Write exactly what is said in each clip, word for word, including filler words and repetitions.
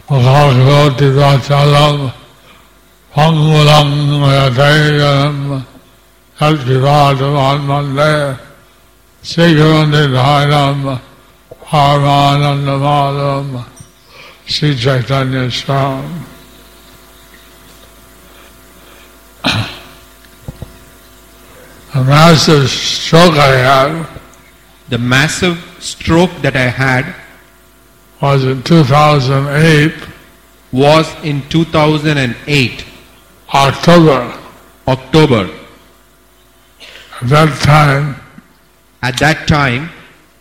Bhagavati Vachalam Pangulam Yatayam Yatkivatam Mande Sigavanidharam Paramanandamalam Sri Chaitanya Swam. A massive stroke I had. The massive stroke that I had was in two thousand eight. Was in two thousand eight. October. October. At that time. At that time.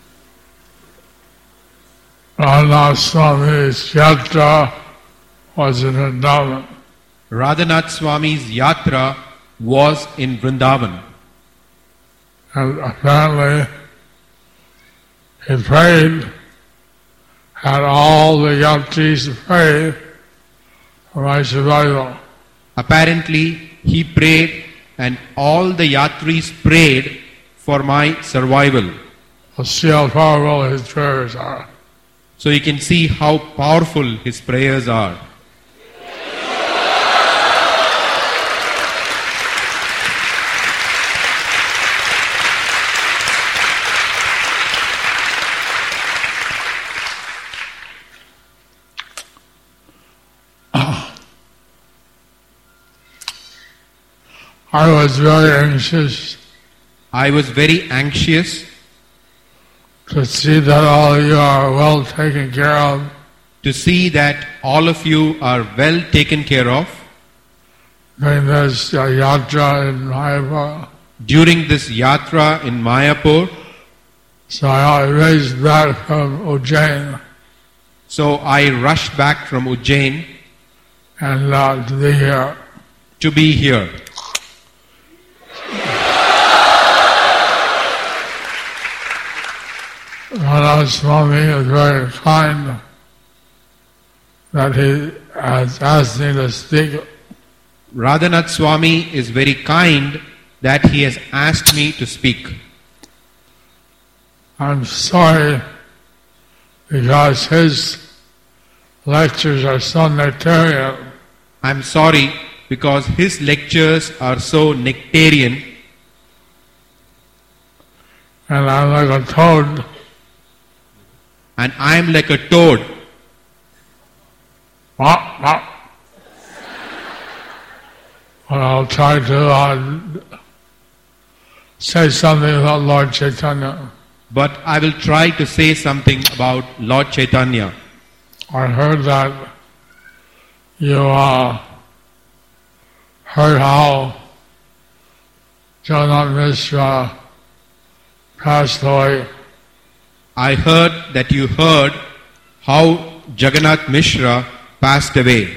Radhanath Swami's yatra was in Vrindavan. Radhanath Swami's yatra was in Vrindavan. And apparently he prayed, had all the yatris pray for my survival. Apparently he prayed and all the yatris prayed for my survival. We'll see how powerful his prayers are. So you can see how powerful his prayers are. I was very anxious. I was very anxious to see that all of you are well taken care of. To see that all of you are well taken care of. During this uh, yatra in Mayapur. During this yatra in Mayapur. So I raced back from Ujjain. So I rushed back from Ujjain. And uh, to be here. To be here. Radhanath Swami is very kind that he has asked me to speak. Radhanath Swami is very kind that he has asked me to speak. I'm sorry because his lectures are so nectarian. I'm sorry because his lectures are so nectarian. And I'm like a toad. And I'm like a toad. Wah, wah. But I'll try to uh, say something about Lord Chaitanya. But I will try to say something about Lord Chaitanya. I heard that you uh, heard how Jagannath Mishra passed away. I heard that you heard how Jagannath Mishra passed away.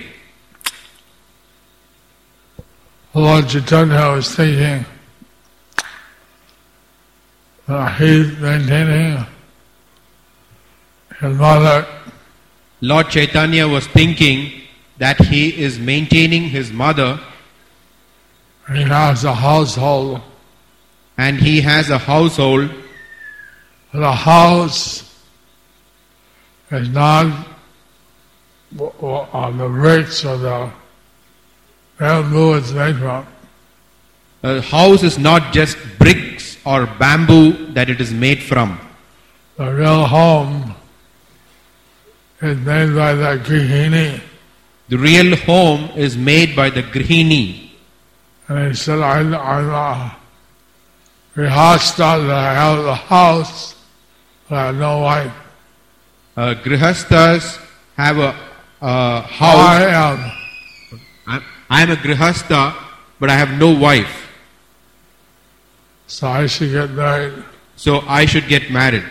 Lord Chaitanya was thinking that he's maintaining his mother. Lord Chaitanya was thinking that he is maintaining his mother. He has a household. And he has a household. The house is not on the bricks or the bamboo it's made from. The house is not just bricks or bamboo that it is made from. The real home is made by the Grihini. The real home is made by the Grihini. And he said, I'm, I'm a Grihastha, that I have the house, but I have no wife. Uh, Grihasthas have a uh, house. I am. I'm, I am a Grihastha, but I have no wife. So I should get married. So I should get married.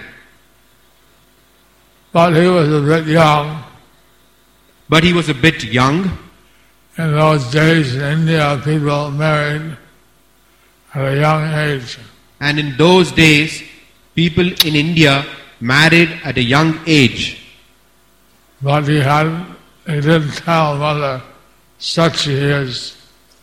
But he was a bit young. But he was a bit young. In those days in India, people married at a young age. And in those days, people in India married at a young age. But he had, he didn't tell Mother Sachi his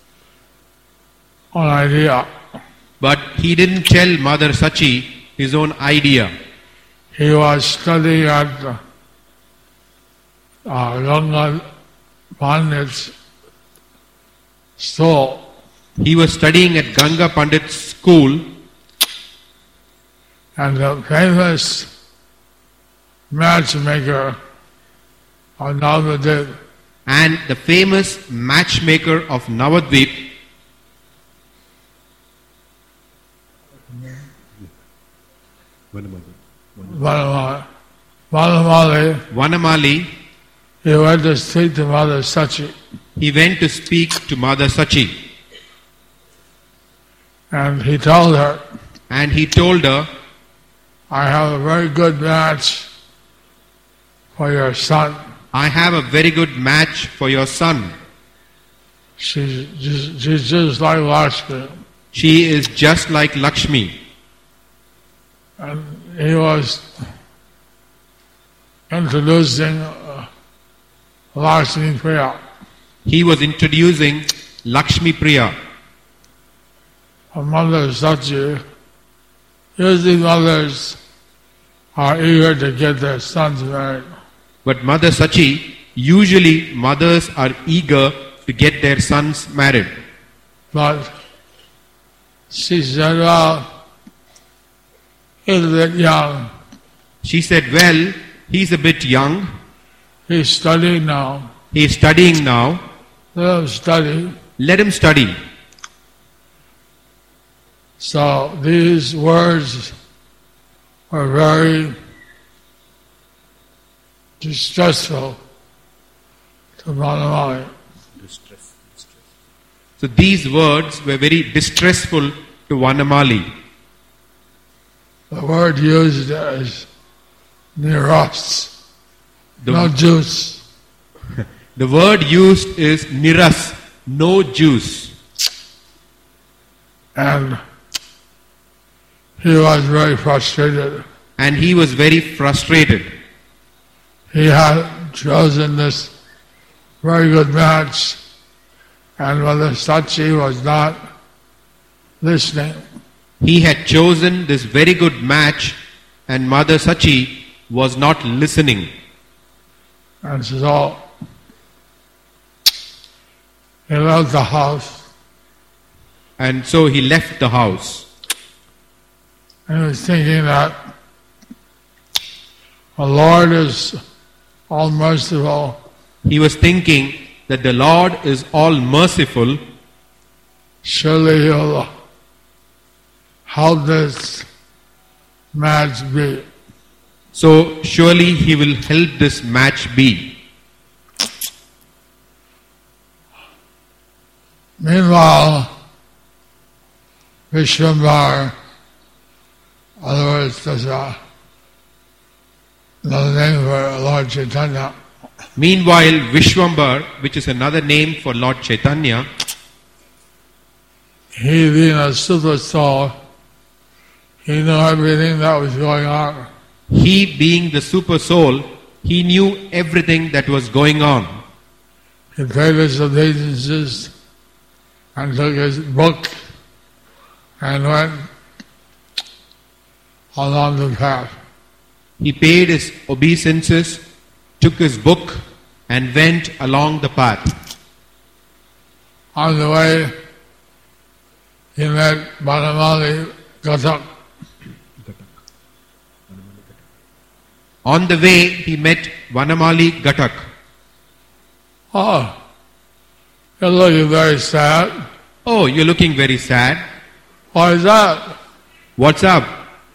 own idea. But he didn't tell Mother Sachi his own idea. He was studying at the, uh, Ganga Pandit's school. He was studying at Ganga Pandit's school, And the famous matchmaker of Navadvip, and the famous matchmaker of Navadvip, Vanamali, Vanamali, Vanamali, he went to speak to Mother Sachi. he went to speak to Mother Sachi, And he told her, and he told her, I have a very good match for your son. I have a very good match for your son. She's just, she's just like Lakshmi. She is just like Lakshmi. And he was introducing uh, Lakshmi Priya. He was introducing Lakshmi Priya. Her mother Sachi. Usually mothers are eager to get their sons married. But Mother Sachi, usually mothers are eager to get their sons married. But she said, well, he's a bit young. She said, well, he's a bit young. He's studying now. He is studying now. Let him study. Let him study. So these words are very distressful to Vanamali. So these words were very distressful to Vanamali. The word used is niras, The, no juice. the word used is niras, no juice. And he was very frustrated. And he was very frustrated. He had chosen this very good match, and Mother Sachi was not listening. He had chosen this very good match, and Mother Sachi was not listening. And so he left the house. And so he left the house. And he was thinking that the Lord is all merciful. He was thinking that the Lord is all merciful. Surely he'll help this match be. So surely he will help this match be. Meanwhile, Vishwambar, in other words, there's a, another name for Lord Chaitanya. Meanwhile, Vishwambar, which is another name for Lord Chaitanya, He being a super soul, he knew everything that was going on. he being the super soul, he knew everything that was going on. He paid his obeisances and took his book and went along the path. He paid his obeisances, took his book, and went along the path. On the way, he met Vanamali Gatak. On the way, he met Vanamali Gatak. Oh, you're looking very sad. Oh, you're looking very sad. Why is that? What's up?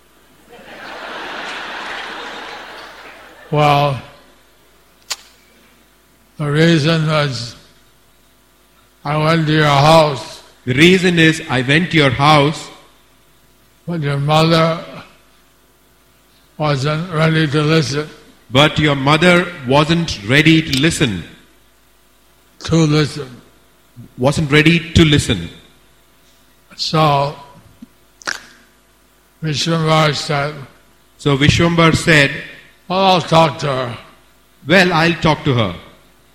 Well, the reason was I went to your house, The reason is I went to your house, but your mother wasn't ready to listen, but your mother wasn't ready to listen. to listen. Wasn't ready to listen. So, Vishwambar said, So Vishwambar said, well, I'll talk to her. well, I'll talk to her.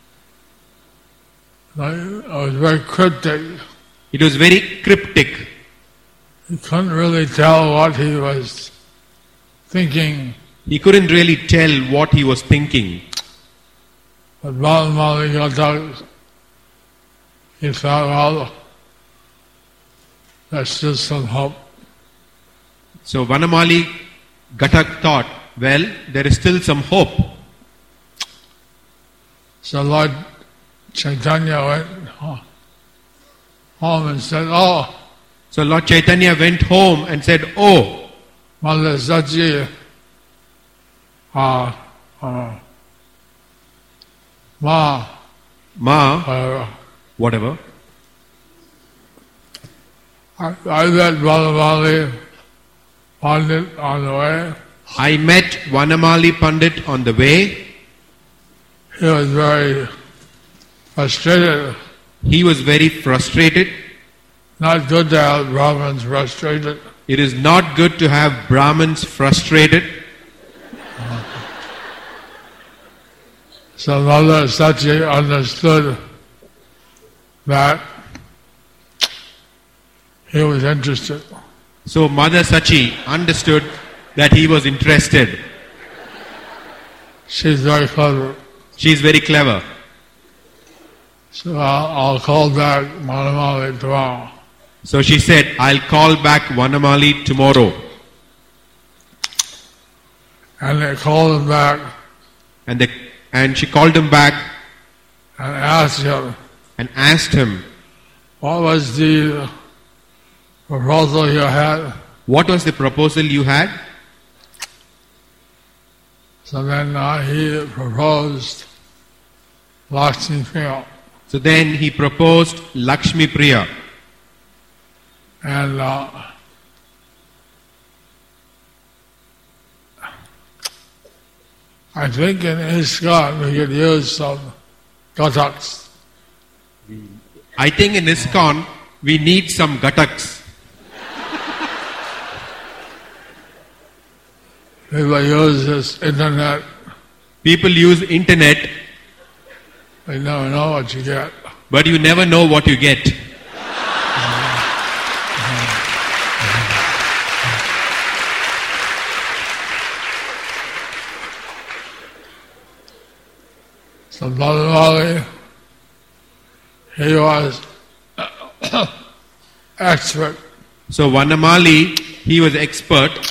It was very cryptic. It was very cryptic. He couldn't really tell what he was thinking. He couldn't really tell what he was thinking. But Vanamali Ghatak, he thought, well, there's still some hope. So Vanamali Ghatak thought, well, there is still some hope. So Lord Chaitanya went home and said, oh, So Lord Chaitanya went home and said, oh, Mother Sachi, uh, uh, Ma, Ma, uh, whatever. I, I met Vanamali Pandit on the way. I met Vanamali Pandit on the way. He was very frustrated. He was very frustrated. Not good to have Brahmins frustrated. It is not good to have Brahmins frustrated. So Mother Sachi understood that he was interested. So Mother Sachi understood that he was interested. She's very clever. She is very clever. So I'll, I'll call back Vanamali tomorrow. So she said, I'll call back Vanamali tomorrow. And they called him back And they, and she called him back and asked him, and asked him, what was the proposal you had? what was the proposal you had? So then uh, he proposed Lakshmi Priya. So then he proposed Lakshmi Priya. And uh, I think in ISKCON we could use some Gataks. I think in ISKCON we need some Gataks. People use this internet. People use internet, They never know what you get. but you never know what you get. So Vanamali, he was expert So Vanamali, he was expert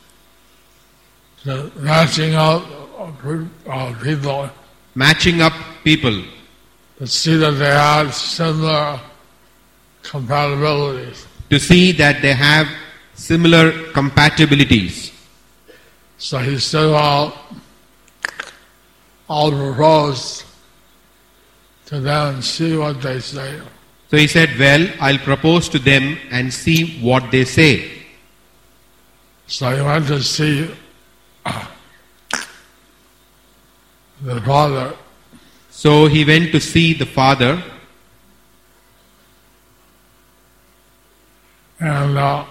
to matching out uh, people matching up people to see that they had similar compatibilities. to see that they have similar compatibilities. So he said, well, I'll propose to them and see what they say. So he said, well, I'll propose to them and see what they say. So he went to see uh, the father, So he went to see the father, and uh,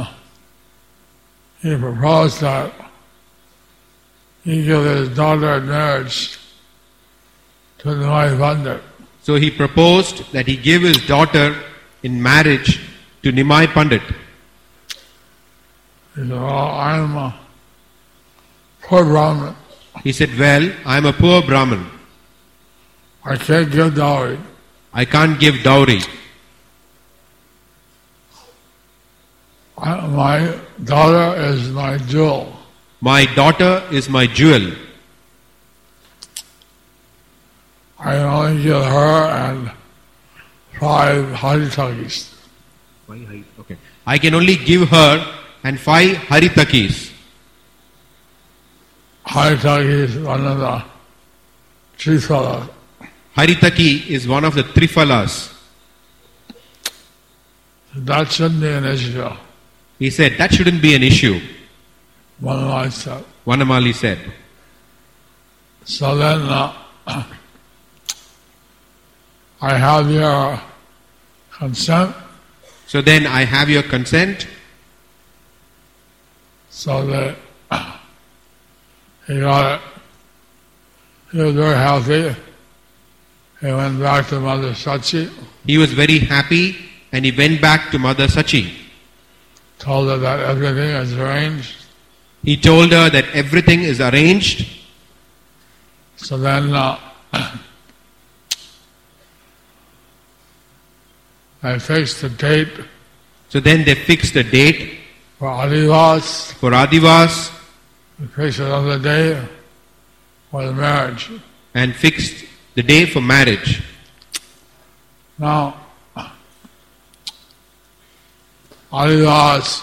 he proposed that he give his daughter in marriage to the wife Pandit. so he proposed that he give his daughter in marriage to Nimai Pandit. He said, well, I'm a poor Brahmin. He said, well, I'm a poor Brahmin. I can't give dowry. I can't give dowry. I, my daughter is my jewel. My daughter is my jewel. I only give her and five Haritakis. Okay. I can only give her and five Haritakis. Haritaki is one of the Triphala. Haritaki is one of the Trifalas. That shouldn't be an issue. He said, that shouldn't be an issue. One of my said. Vanamali said. So then uh, I have your consent. So then I have your consent. So that he got it. He was very happy. He went back to Mother Sachi, He was very happy and he went back to Mother Sachi. told her that everything is arranged. He told her that everything is arranged. So then uh, I fixed the date So then they fixed a date for Adivas. for Adivas We fixed another day for the marriage. and fixed the day for marriage. Now, Adivas,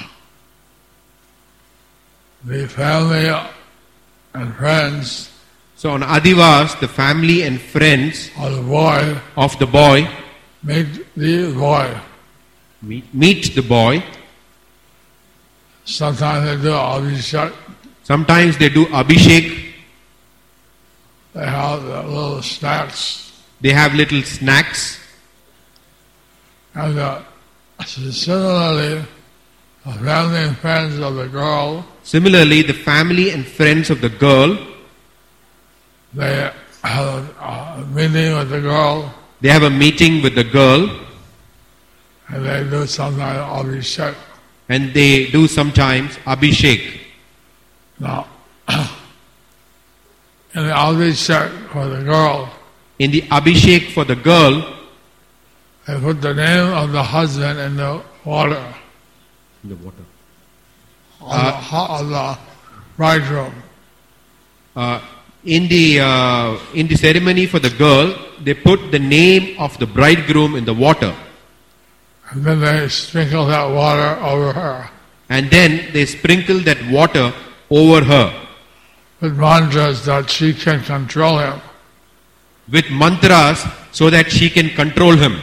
the family and friends So on Adivas, the family and friends of the boy of the boy meet the boy. meet the boy. Sometimes they do Abhishek. Sometimes they do Abhishek. They have the little snacks. They have little snacks. And uh, similarly, the family and friends of the girl, Similarly, the family and friends of the girl, they have a meeting with the girl, they have a meeting with the girl and they do sometimes Abhishek. and they do sometimes Abhishek. Now, in the Abhishek for the girl, In the Abhishek for the girl, they put the name of the husband in the water. in the water. Of, the, of the bridegroom. Uh, in the uh, in the ceremony for the girl, they put the name of the bridegroom in the water, And then they sprinkle that water over her and then they sprinkle that water over her with mantras that she can control him. with mantras so that she can control him.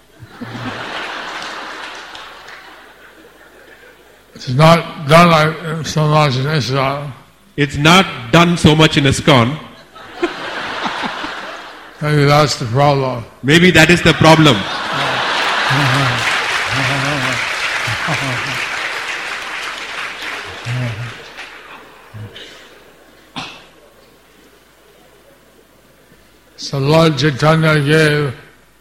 It's not done like so much in Islam. It's not done so much in ISKCON. Maybe that's the problem. Maybe that is the problem. So Lord Chaitanya gave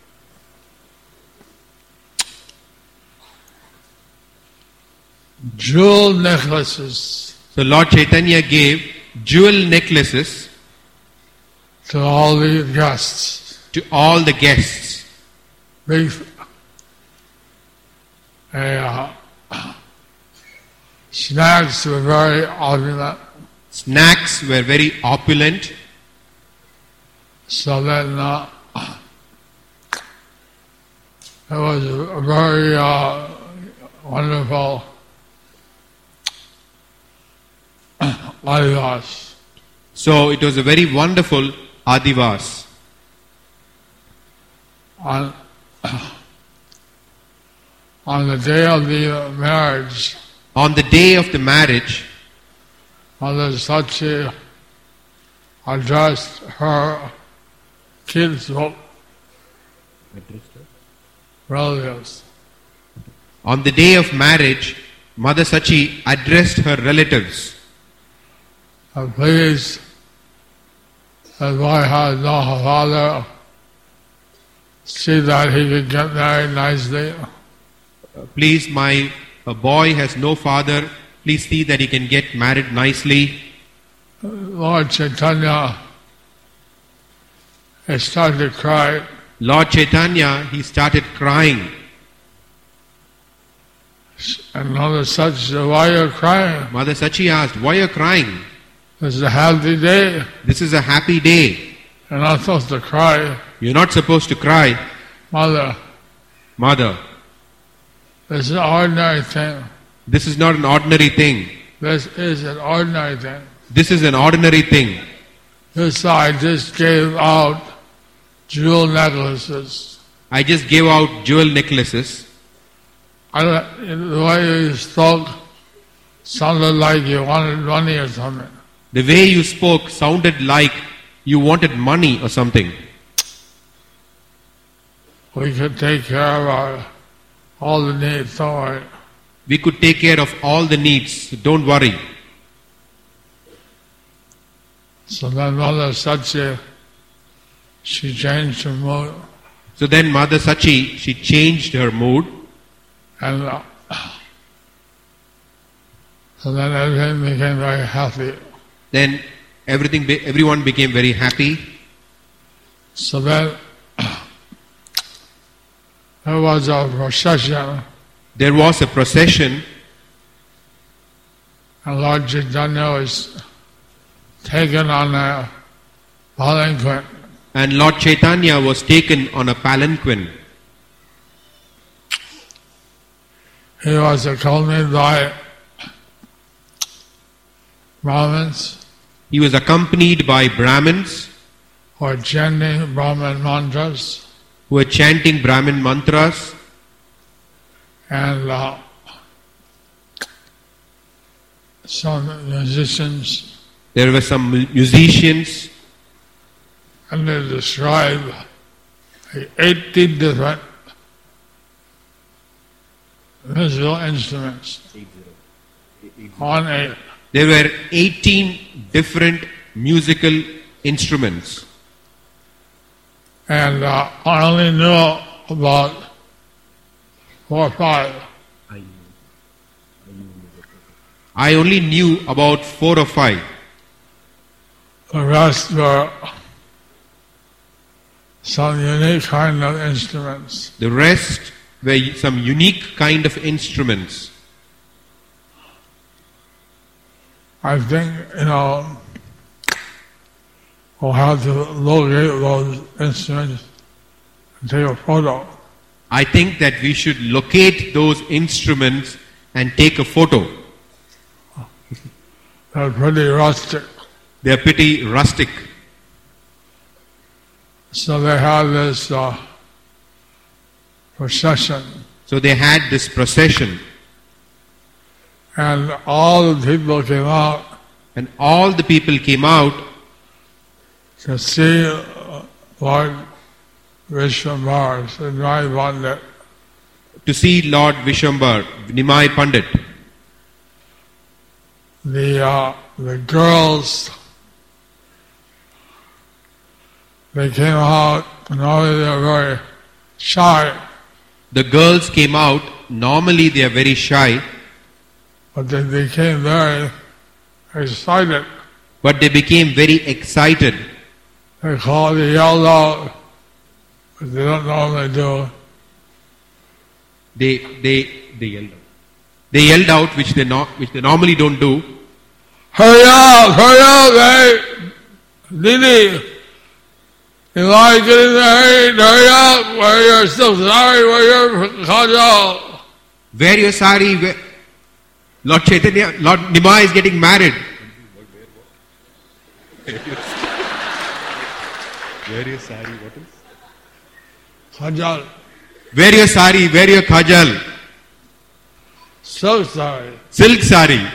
jewel necklaces So Lord Chaitanya gave jewel necklaces to all the guests. to all the guests. Big, uh, snacks were very opulent. Snacks were very opulent. So then uh, it was a very uh, wonderful Adivas. So it was a very wonderful Adivas. On, on the day of the marriage, On the day of the marriage, Mother Sachi addressed her kids, relatives. on the day of marriage, Mother Sachi addressed her relatives. And please, as boy has no father, see that he can get married nicely. Please, my a boy has no father. Please see that he can get married nicely. Lord Chaitanya, he started to cry. Lord Chaitanya, he started crying. And Mother Sachi said, why are you crying? Mother Sachi asked, why are you crying? This is a happy day. This is a happy day. You're not supposed to cry. You're not supposed to cry. Mother, Mother, this is an ordinary thing. this is not an ordinary thing. This is an ordinary thing. This is an ordinary thing. This I just gave out jewel necklaces. I just gave out jewel necklaces. I don't, the way you spoke sounded like you wanted money or something. The way you spoke sounded like you wanted money or something. We could take care of our, all the needs, don't worry. We could take care of all the needs. Don't worry. So then Mother Sachi, she changed her mood. So then Mother Sachi, she changed her mood. And uh, so then everything became very happy. Then everything, be, everyone became very happy. So then there was a procession, There was a procession, and Lord Chaitanya was taken on a palanquin. and Lord Chaitanya was taken on a palanquin. He was accompanied by Brahmins He was accompanied by Brahmins who were chanting Brahmin mantras, who were chanting Brahmin mantras, and uh, some musicians, there were some mu- musicians, and they describe eighteen different musical instruments. On eight. there were eighteen different musical instruments. And uh, I only knew about four or five. I only knew about four or five. The rest were some unique kind of instruments. The rest were some unique kind of instruments. I think, you know, we'll have to locate those instruments and take a photo. I think that we should locate those instruments and take a photo. They're pretty rustic. They are pretty rustic. So they had this uh, procession, So they had this procession, and all the people came out and all the people came out to see uh, Lord Vishwambar, Nimai Pandit. to see Lord Vishwambar, Nimai Pandit. The uh, the girls, they came out, and normally they were very shy, The girls came out, normally they are very shy, but they became very excited. but they became very excited. They called, they yelled out, but they don't normally do. They they they yelled out. They yelled out, which they not which they normally don't do. Hurry up, hurry up, hey, Didi, you like it in the hurry, hurry up, where you're still sorry, where you're kajal. Wear your sari. Wear... Lord Chaitanya, Lord Nimai is getting married. Wear your sari, what is? Kajal, Wear your sari. Wear your kajal. so sorry. Silk sari.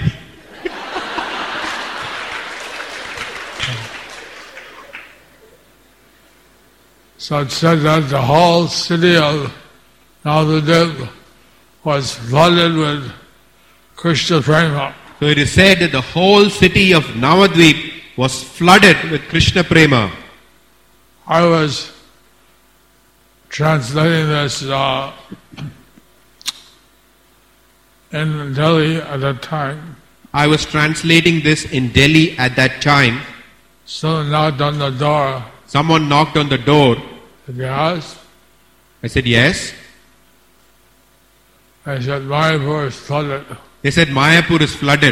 So it said that the whole city of Navadvip was flooded with Krishna Prema. So it is said that the whole city of Navadvip was flooded with Krishna Prema. I was translating this uh, in Delhi at that time. I was translating this in Delhi at that time. Someone knocked on the door. Someone knocked on the door. Said, yes? I said, yes. I said, Mayapur is flooded. They said, Mayapur is flooded.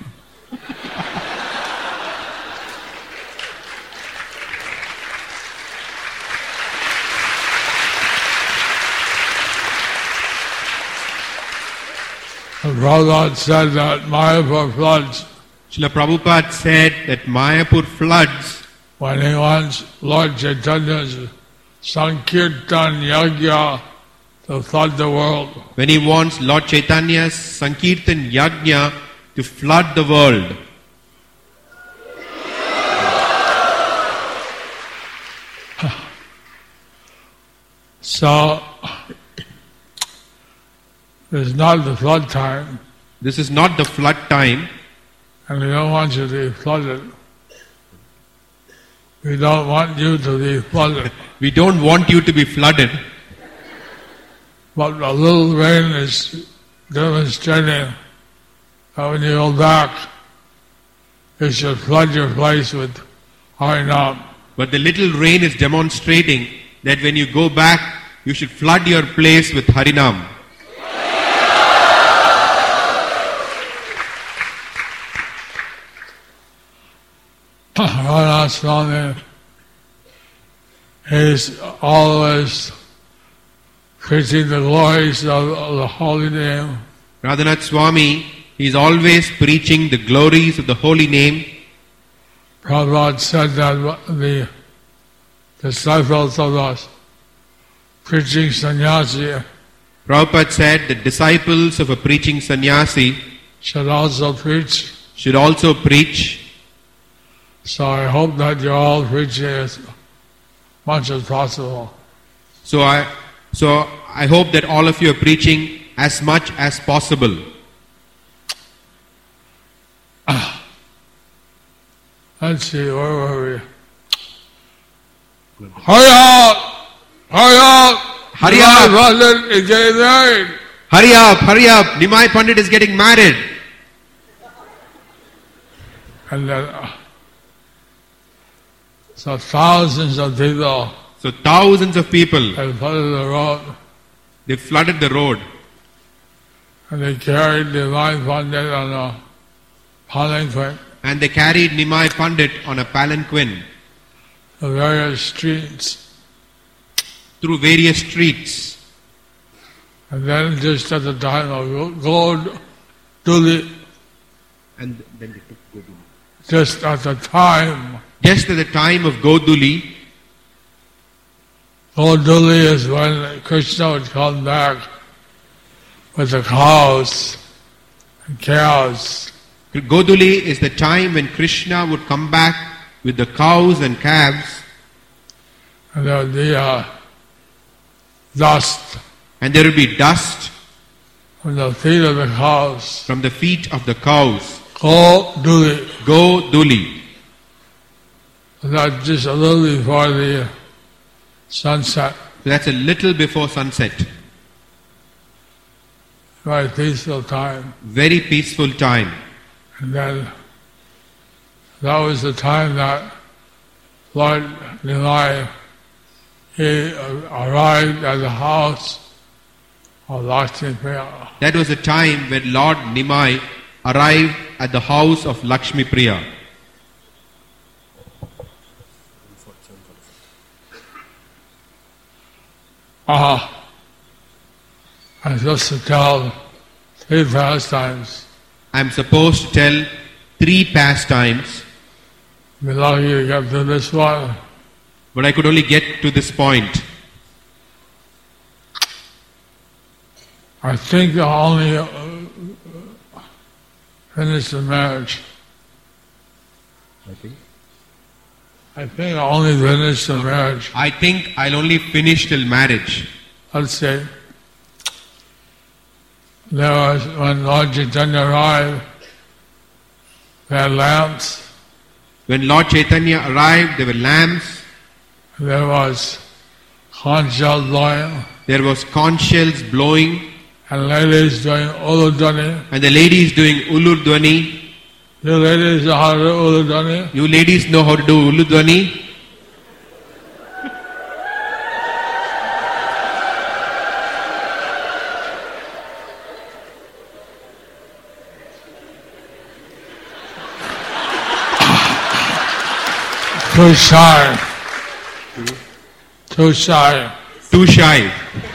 And Prabhupada said that Mayapur floods Srila Prabhupada said that Mayapur floods when he wants Lord Chaitanya's Sankirtan Yagya to flood the world. when he wants Lord Chaitanya's Sankirtan Yajna to flood the world. So, it's not the flood time, This is not the flood time, and we don't want you to be flooded. We don't want you to be flooded. we don't want you to be flooded. But a little rain is demonstrating that when you go back, you should flood your place with Harinam. But the little rain is demonstrating that when you go back, you should flood your place with Harinam. Radha Swami is always preaching the glories of the holy name. Radhanath Swami, he is always preaching the glories of the holy name. Prabhupada said that the disciples of the preaching sannyasi Prabhupada said the disciples of a preaching sannyasi should also preach. should also preach. So I hope that you're all preaching as much as possible. So I, so I hope that all of you are preaching as much as possible. Let's see, where were we? Hurry up! Hurry up! Hurry up! Husband is getting married. Hurry up, hurry up. Nimai Pandit is getting married. And then, uh, so thousands of people So thousands of people, have flooded the road, they flooded the road. and they carried Nimai Pandit on a palanquin And they carried Nimai Pandit on a palanquin to various streets. through various streets. And then just at the time of Gold Duli, And then they took Goduli. just at the time, Just at the time of Goduli, Gold Duli is when Krishna would come back with the cows and cows. Goduli is the time when Krishna would come back with the cows and calves, And there would be uh, dust and there would be dust from the feet of the cows. from the feet of the cows. Gold Duli. Goduli. That's just a little before the sunset. That's a little before sunset. Very peaceful time. Very peaceful time. And then that was the time that Lord Nimai, he arrived at the house of Lakshmi Priya. That was the time when Lord Nimai arrived at the house of Lakshmi Priya. Ah, I'm supposed to tell three pastimes. I'm supposed to tell three pastimes, Be lucky to get to this one. but I could only get to this point. I think I only uh, finished the marriage. I think. I think I only finished the marriage. I think I'll only finish till marriage. Let's say there was when Lord Chaitanya arrived, they had lamps. When Lord Chaitanya arrived, there were lamps, There was conch shell blowing, there was conch shells blowing, and ladies doing uludani. and the ladies doing uludwani. You ladies know how to do uludani? You ladies know how to do uludwani? Too shy. Too shy. Too shy.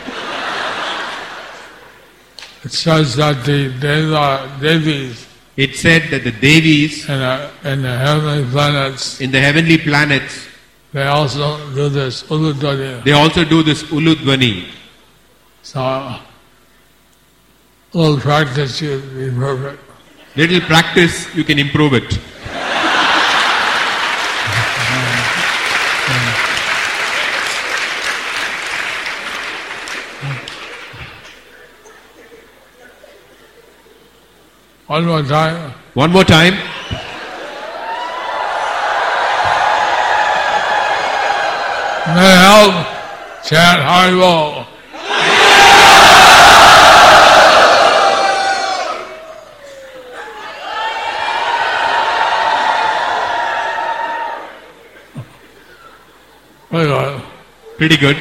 It says that the Deva, Devis It said that the Devis in the, in the heavenly planets, in the heavenly planets, they also do this uludani. they also do this uludwani. So, a little practice should be perfect. Little practice, you can improve it. One more time. One more time. May help chant Haribol. Very good. Pretty good.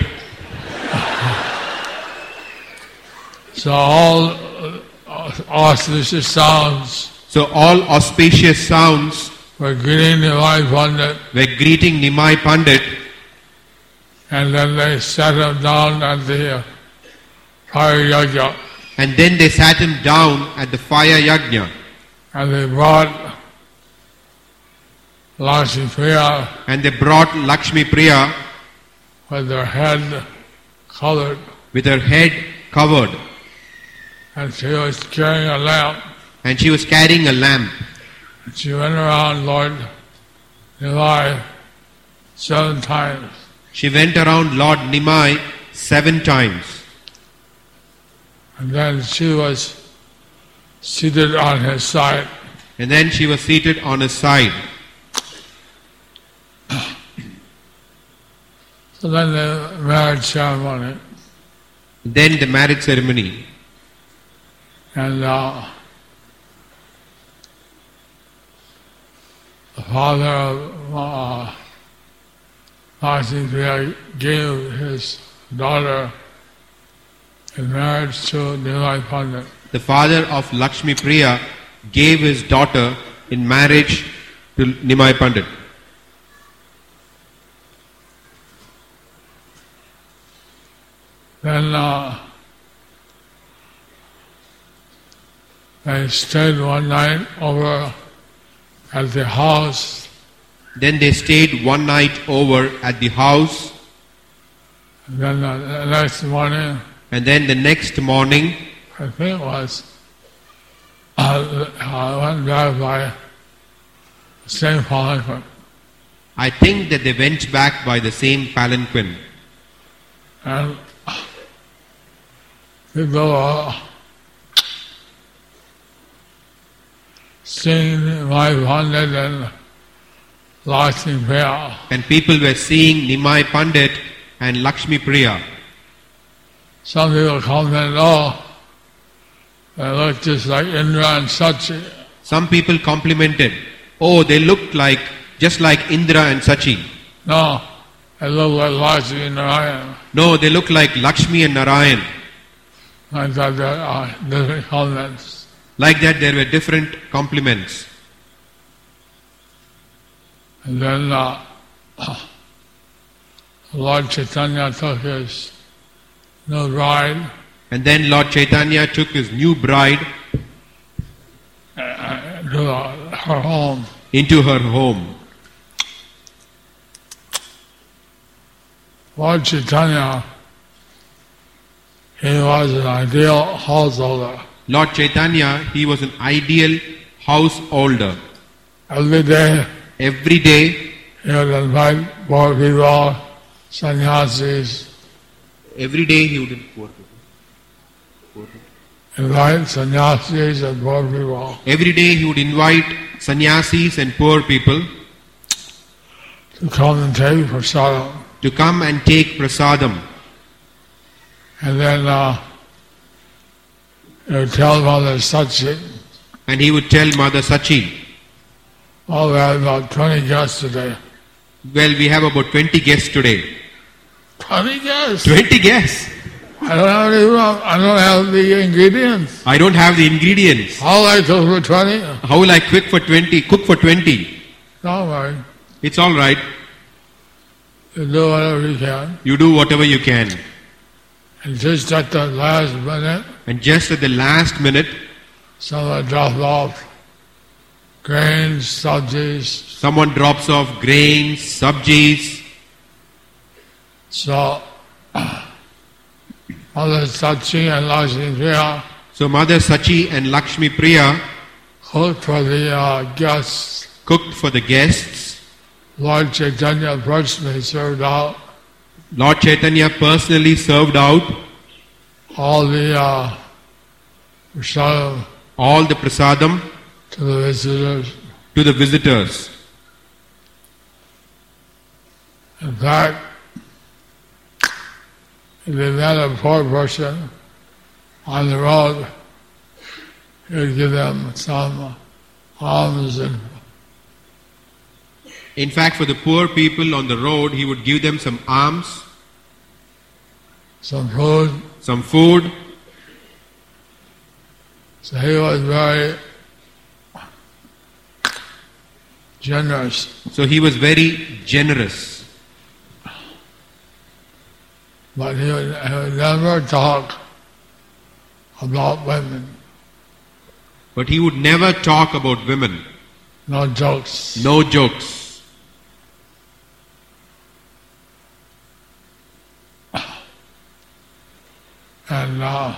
So all uh, auspicious sounds So all auspicious sounds were greeting Nimai Pandit, were greeting Nimai Pandit, and then they sat him down at the uh, fire yajna, and then they sat him down at the fire yajna, and they brought Lakshmi Priya and they brought Lakshmi Priya with their head covered, with her head covered, and she was carrying a lamp. and she was carrying a lamp. She went around Lord Nimai seven times. She went around Lord Nimai seven times, And then she was seated on his side. and then she was seated on his side. So then the marriage ceremony, Then the marriage ceremony, and uh, the father of uh, Lakshmi Priya gave his daughter in marriage to Nimai Pandit. the father of Lakshmi Priya gave his daughter in marriage to Nimai Pandit. Then uh, they stayed one night over at the house. Then they stayed one night over at the house, And then the, the next morning, and then the next morning, I think it was, uh, I went back by the same palanquin. I think that they went back by the same palanquin. And people uh, seeing my Pandit and Lakshmi Priya. And people were seeing Nimai Pandit and Lakshmi Priya. Some people commented, oh, they look just like Indra and Sachi. Some people complimented, oh, they looked like, just like Indra and Sachi. No, they look like Lakshmi and Narayan. No, they look like Lakshmi and Narayan. I thought there are different comments. Like that, there were different compliments. And then uh, Lord Chaitanya took his new bride And then Lord Chaitanya took his new bride uh, to uh, her home. into her home. Lord Chaitanya, he was an ideal householder. Lord Chaitanya, he was an ideal householder. Every day Every day, he would invite poor people, sannyasis, every day he would invite sannyasis and poor people every day he would invite sannyasis and poor people to come and take prasadam. to come and take prasadam. And then uh, he would tell Mother Sachi, And he would tell Mother Sachi, oh, we have about twenty guests today. well, we have about twenty guests today. twenty guests? twenty guests? I don't have any, I don't have the ingredients. I don't have the ingredients. How will I cook for twenty? How will I cook for twenty? Cook for twenty. Don't worry. It's all right. You do whatever you can. You do whatever you can. And just at the last minute, And just at the last minute, someone dropped off grains, subsies. someone drops off grains, sabjis. So, Mother Sachi and Lakshmi Priya So Mother Sachi and Lakshmi Priya cooked for the uh, guests. cooked for the guests. Lord Chaitanya personally served out Lord Chaitanya personally served out all the uh, prasadam all the prasadam to the visitors. to the visitors. In fact, if they met a poor person on the road, he would give them some alms. And In fact, for the poor people on the road, he would give them some alms, some food. some food. So he was very generous. So he was very generous. But he would, he would never talk about women. But he would never talk about women. No jokes. No jokes. And uh,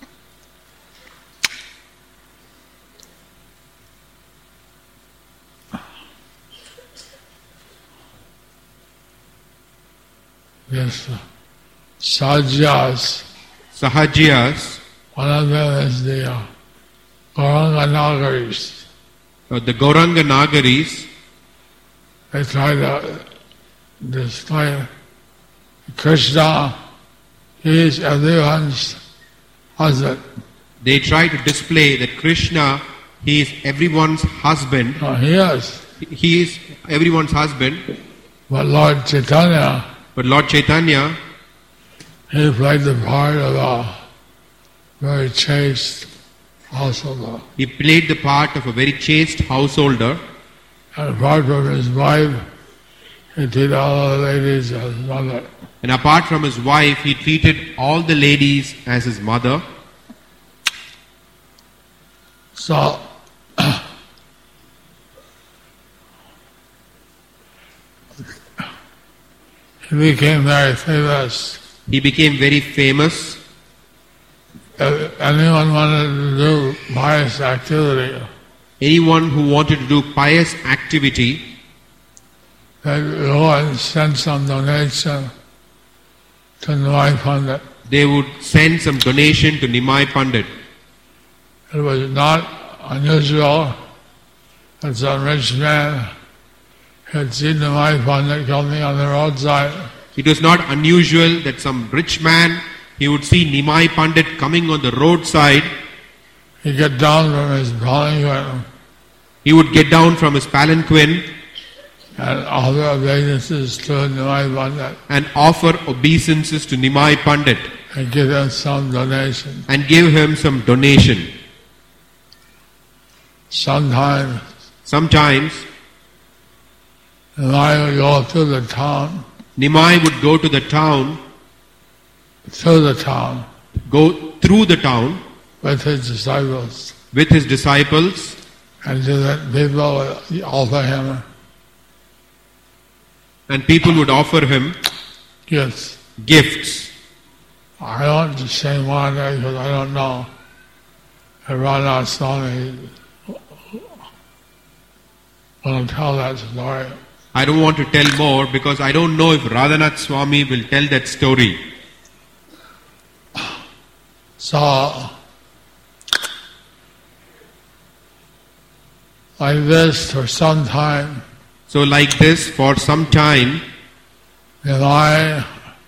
yes, uh, Sahajas, Sahajiyas, one of them is the uh, Gauranga Nagaris. uh, the Gauranga Nagaris, They try to display Krishna. He is everyone's husband. they try to display that Krishna, he is everyone's husband. No, he is. He is everyone's husband. But Lord Chaitanya, But Lord Chaitanya, he played the part of a very chaste householder. he played the part of a very chaste householder. And apart from his wife, he treated all the ladies as mother. And apart from his wife, he treated all the ladies as his mother. So, he became very famous. He became very famous. If anyone wanted to do pious activity, Anyone who wanted to do pious activity, they'd go and send some donation to Nimai Pandit. they would send some donation to Nimai Pandit. It was not unusual that some rich man had seen Nimai Pandit coming on the roadside. It was not unusual that some rich man, he would see Nimai Pandit coming on the roadside. He'd get down from his palanquin He would get down from his palanquin and offer obeisances to Nimai Pandit and offer obeisances to Nimai Pandit and give him some donation. and give him some donation. Sometimes Sometimes Nimai would go to the town, Nimai would go to the town, to the town go through the town with his disciples, with his disciples, and the people would offer him and people would offer him gifts. gifts. I don't say one day because I don't know if Radha Swami will tell that story. I don't want to tell more because I don't know if Radhanath Swami will tell that story. So, like this for some time, So like this, for some time, Nimai,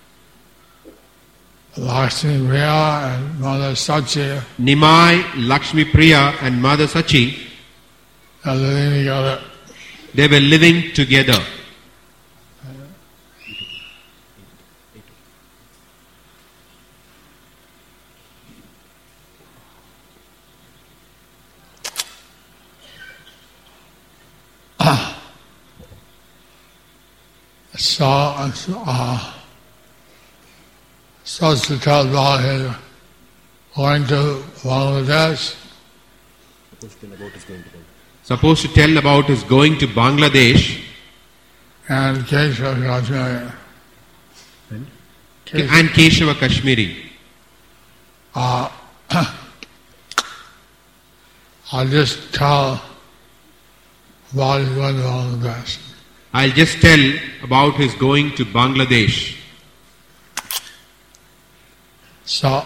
Lakshmi Priya and Mother Sachi Nimai, Lakshmi Priya and Mother Sachi, are living together. they were living together. So, uh, so to tell about his going to Bangladesh, Supposed to tell about his going to Bangladesh and Keshava Kashmir. and Keshava Kashmiri. Uh, I'll just tell about his going to Bangladesh. I'll just tell about his going to Bangladesh. So,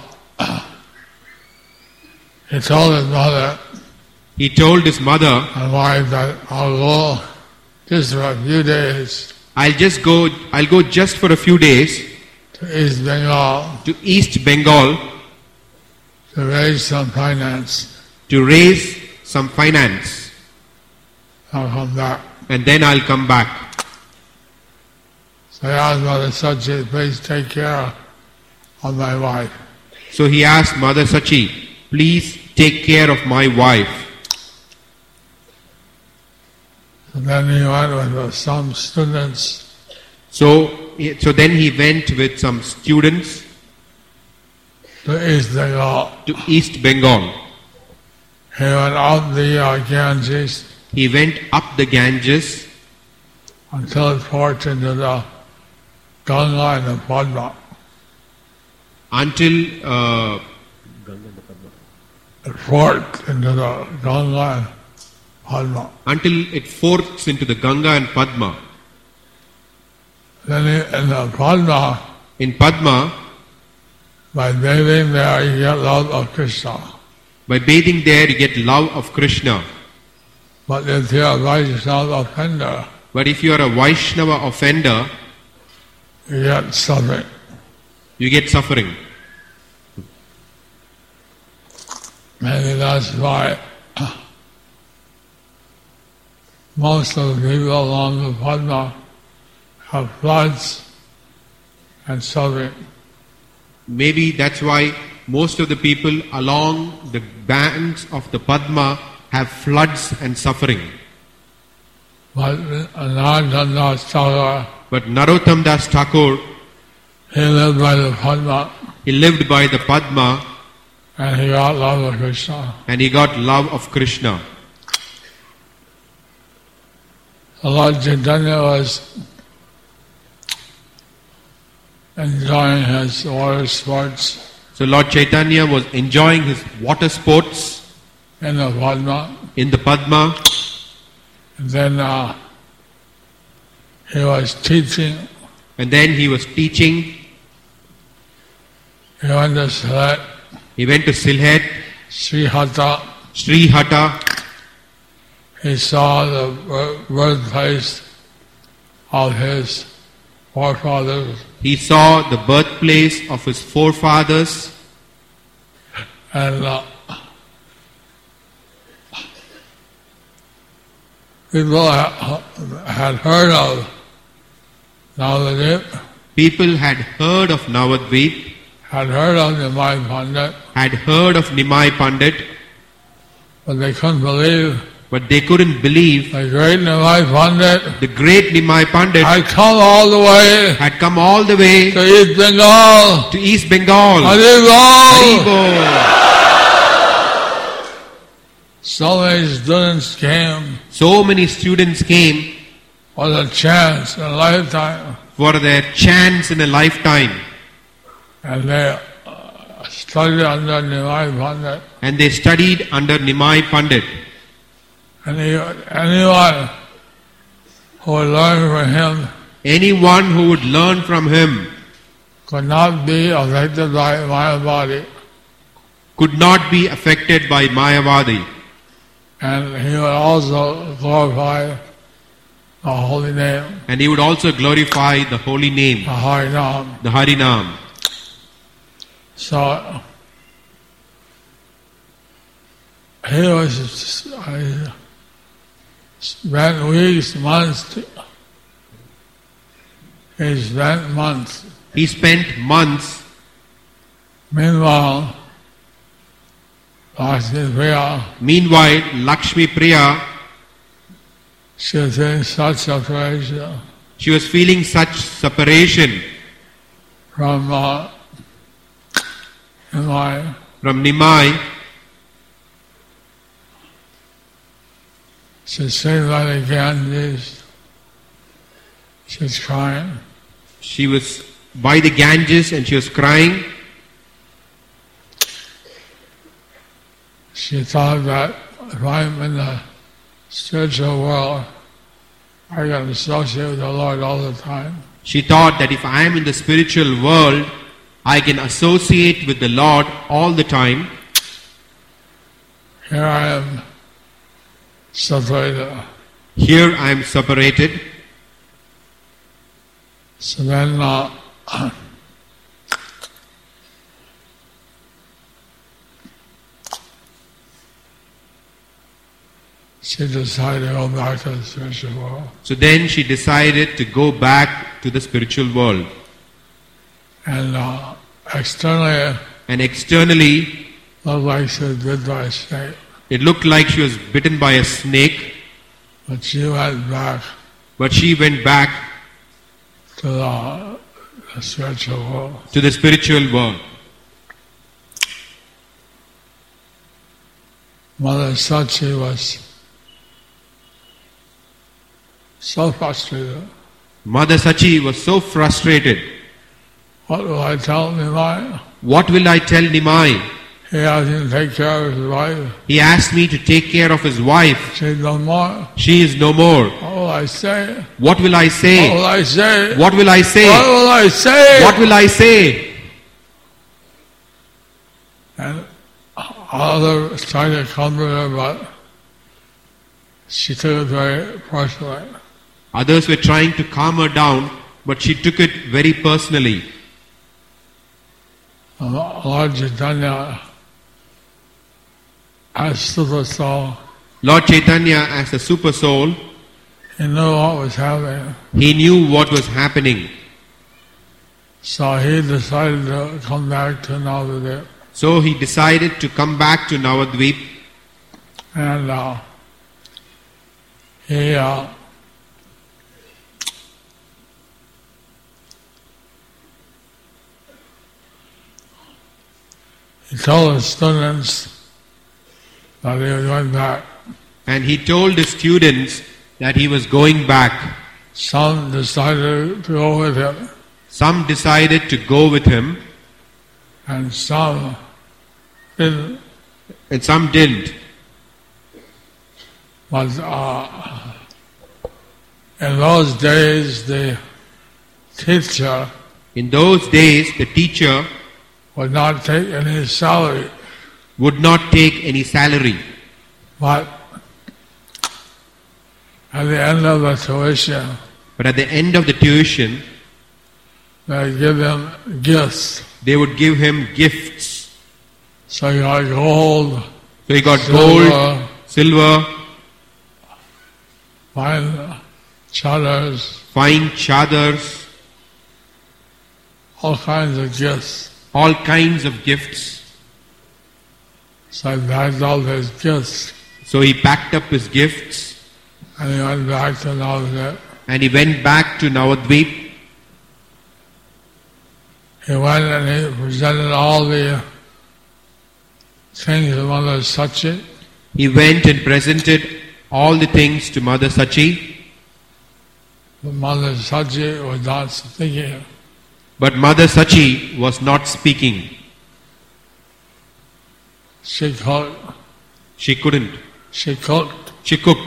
he told his mother He told his mother, and wife that I'll go just for a few days I'll just go, I'll go just for a few days to East Bengal to East Bengal to raise some finance. to raise some finance, I'll come back. and then I'll come back. I asked Mother Sachi, please take care of my wife. So he asked Mother Sachi, please take care of my wife. And then he went with some students. So, so then he went with some students to East Bengal. to East Bengal. He went up the uh, Ganges He went up the Ganges until it forked into the Ganga and the Padma. until uh, It forked into the Ganga and Padma. until it forks into the Ganga and Padma. Then he, in the Padma, In Padma, by bathing there, you get love of Krishna. by bathing there, you get love of Krishna. But if you're a Vaishnava offender, But if you are a Vaishnava offender, you get suffering. you get suffering. Maybe that's why most of the people along the Padma have floods and suffering. Maybe that's why most of the people along the banks of the Padma have floods and suffering. But Narottam Das Thakur, But Narottam Das Thakur, he lived by the Padma he lived by the Padma and he got love of Krishna. and he got love of Krishna. The Lord Chaitanya was enjoying his water sports So Lord Chaitanya was enjoying his water sports in the Padma. in the Padma. And then uh, he was teaching. And then he was teaching. He went to Sylhet, He went to Sylhet, Srihata. Srihata. He saw the bir- birthplace of his forefathers. He saw the birthplace of his forefathers. And uh, people ha- had heard of Navadip, People had heard of Navadvip, had heard of Nimai Pandit, had heard of Nimai Pandit, but they couldn't believe but they couldn't believe the great Nimai Pandit the great Nimai Pandit had come all the way had come all the way to East Bengal. to East Bengal. Haribol! Haribol. So many students came So many students came for the chance in a lifetime, for their chance in a lifetime, and they uh, studied under Nimai Pandit. and they studied under Nimai Pandit. And he, anyone who would learn from him Anyone who would learn from him could not be affected by my body, could not be affected by Mayavadi. and he would also glorify the holy name, And he would also glorify the holy name, the Harinam. the Harinam. So he was I spent weeks, months. He spent months. He spent months. Meanwhile, Lakshmi Priya, Meanwhile, Lakshmi Priya, she was in such separation she was feeling such separation from uh, my from Nimai. She was sitting by the Ganges. She was crying. She was by the Ganges and she was crying. She thought that if I'm in the spiritual world, I can associate with the Lord all the time. She thought that if I am in the spiritual world, I can associate with the Lord all the time. Here I am separated. Here I am separated. So then uh, she decided to go back to the spiritual world. So then she decided to go back to the spiritual world. And uh, externally, And externally, looked like she was bitten by a snake. it looked like she was bitten by a snake, But she went back but she went back to the, the spiritual world. to the spiritual world. Mother Sachi was so frustrated. Mother Sachi was so frustrated. What will I tell Nimai? What will I tell Nimai? He asked him to take care of his wife. He asked me to take care of his wife. She's no more. She is no more. What will I say? What will I What say? will I say? What will I say? What will I say? What will I say? And others tried to comfort her, but she took it very personally. Others were trying to calm her down, but she took it very personally. And Lord Chaitanya, as Super Soul, Lord Chaitanya, as a super soul, he knew what was happening. he knew what was happening. So he decided to come back to Navadvip. So he decided to come back to Navadvip, And uh, he uh, he told his students that he was going back. and he told his students that he was going back. Some decided to go with him, Some decided to go with him, and some didn't. and some didn't. But uh, in those days, the teacher In those days, the teacher would not take any salary, would not take any salary. but at the end of the tuition, But at the end of the tuition, they give him gifts. they would give him gifts. So he got gold, So he got silver, gold, silver, fine chadars, fine chadars, all kinds of gifts. all kinds of gifts. So he packed all his gifts, So he packed up his gifts and he went back to Navadvip. and he went back to Navadvip. He went and he presented all the things to Mother Sachi, He went and presented all the things to Mother Sachi, but Mother Sachi was not speaking. but Mother Sachi was not speaking. She cooked, She couldn't. she cooked, She cooked.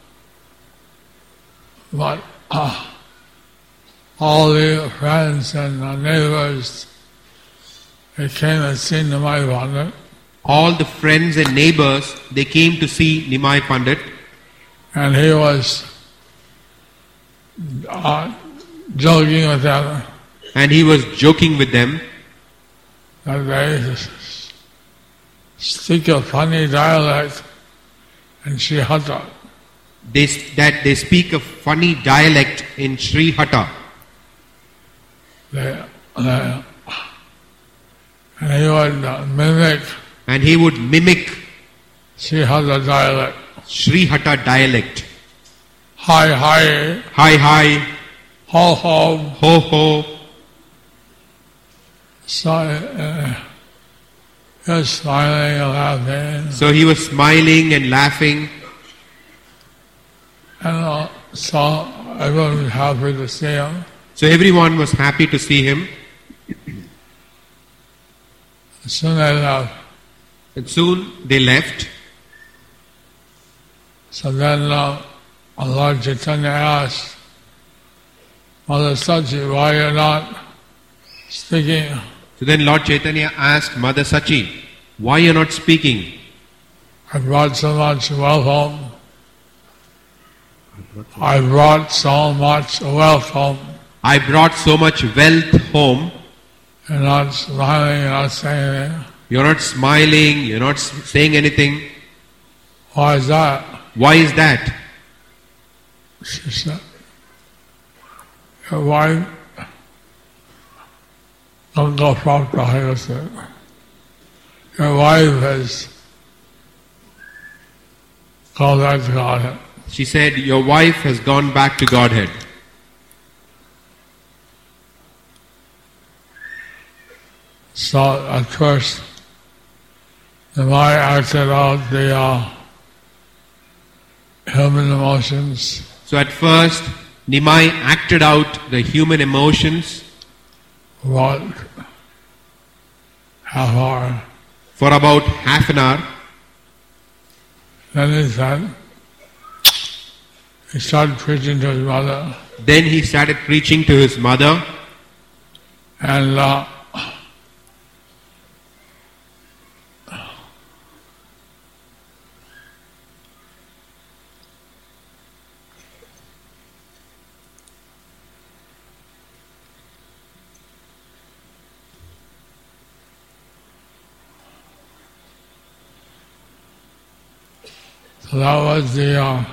but uh, all the friends and the neighbors, they came and seen the Mai Pandit, All the friends and neighbors, they came to see Nimai Pandit, and he was uh, joking with them and he was joking with them that they speak a funny dialect in Sri Hatta. they, that they speak a funny dialect in Sri Hatta. They, they, and he would uh, mimic And he would mimic Sri Hatta dialect. Sri Hatta dialect. Hi, hi, Hi, hi, ho, ho. ho, ho. So uh, he was smiling and laughing. So he was smiling and laughing, And uh, so everyone was happy to see him. so everyone was happy to see him. As soon as they left, And soon they left. so then uh, Lord Chaitanya asked, Mother Sachi, why are you not speaking? So then Lord Chaitanya asked Mother Sachi, why you're not speaking? I brought so much wealth home. I brought so much wealth home. I brought so much wealth home. You're not smiling, you're not saying anything. You're not smiling, you're not s- saying anything. Why is that? Why is that? She said, your wife, don't go from the highest. Your wife has gone back to Godhead. She said, your wife has gone back to Godhead. So at first, the mind acted out the uh, human emotions. So at first, Nimai acted out the human emotions About half hour. for about half an hour. Then he said, he started preaching to his mother, Then he started preaching to his mother, and uh, so that was the uh,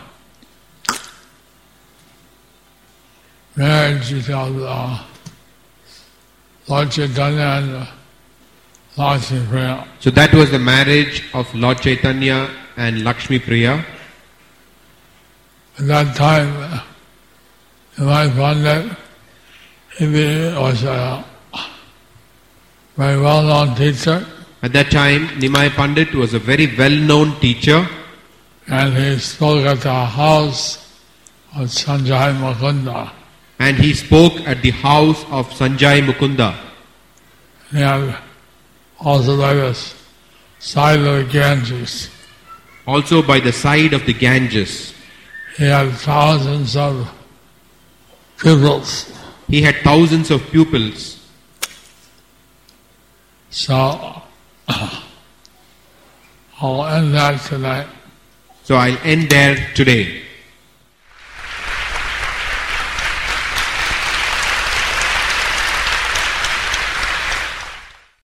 marriage of uh, Lord Chaitanya and uh, Lakshmi Priya. So that was the marriage of Lord Chaitanya and Lakshmi Priya. At that time, uh, my Pandit, he was a very well-known teacher, At that time, Nimai Pandit was a very well-known teacher, and he spoke at the house of Sanjay Mukunda. and he spoke at the house of Sanjay Mukunda. He had also by the side of the Ganges. Also by the side of the Ganges. He had thousands of pupils. He had thousands of pupils. So I'll end that tonight. So I'll end there today.